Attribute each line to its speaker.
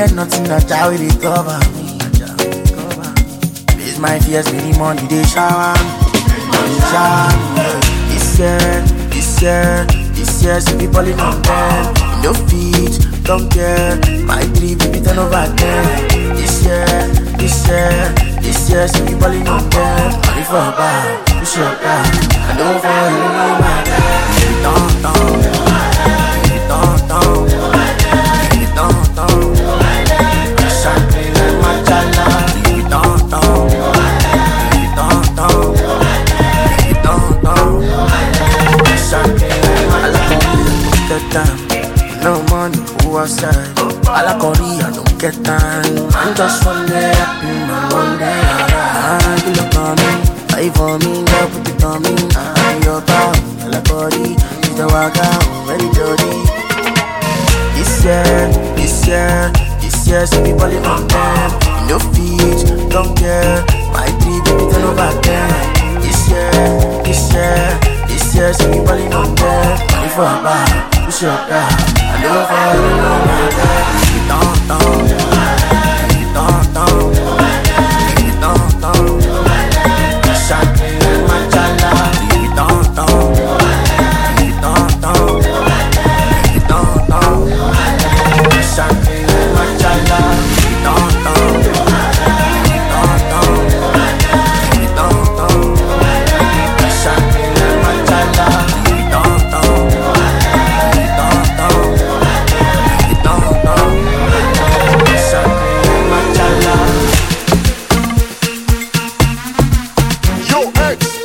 Speaker 1: get nothing, I try with it cover me. Face my fears, be the money they shower me. This year, see people in on them. No feet, don't care. My dream be 10 over 10. This year, see people in on them. Money for a bar, push your car. I don't fall in my bed. Champagne like Machala. No money, who outside? I like Korea, don't get time. I'm just one day happy, man, one day alright. You look on me, fight for me, girl, put it on me. I'm your power, I like body. She's the waka, very dirty. This year, see people in on them. No feet, don't care. My dream, baby, 10 over 10. This year, see people in on them. Money for a bar. Push your car, I never fall in love with that. Champagne like Machala. Champagne like Machala.
Speaker 2: Yo, X.